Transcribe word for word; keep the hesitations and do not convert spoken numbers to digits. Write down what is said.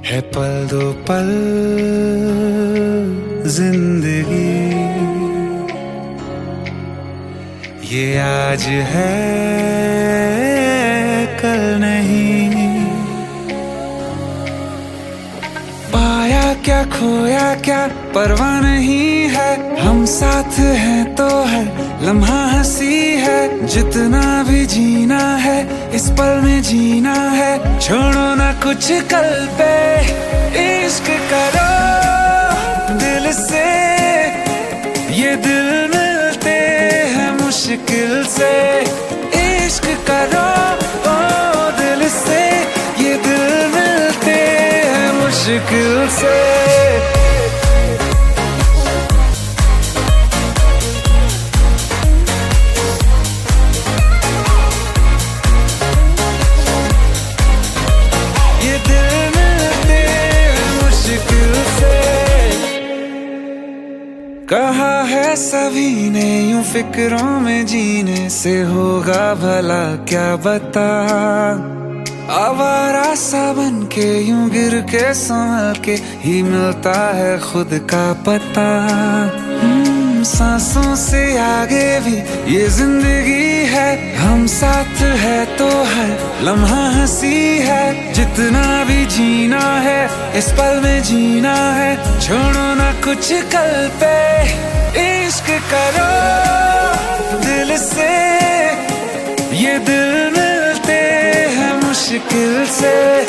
है पल दो पल जिंदगी, ये आज है कल नहीं। पाया क्या खोया क्या परवाह नहीं है, हम साथ हैं तो है लम्हा हंसी है। जितना भी जीना है इस पल में जीना है, छोड़ो ना कुछ कल पे। इश्क करो दिल से, ये दिल मिलते हैं मुश्किल से। इश्क करो ओ दिल से, ये दिल मिलते हैं मुश्किल से। कहा है सभी ने यूं फिक्रों में जीने से होगा भला क्या बता। आवारा सा बन के यूं गिर के संभल के ही मिलता है खुद का पता। सांसों से आगे भी ये जिंदगी है, हम साथ है तो है लम्हा हंसी है। जितना भी जीना है इस पल में जीना है, छोड़ो ना कुछ कल पे। इश्क करो दिल से, ये दिल मिलते हैं मुश्किल से।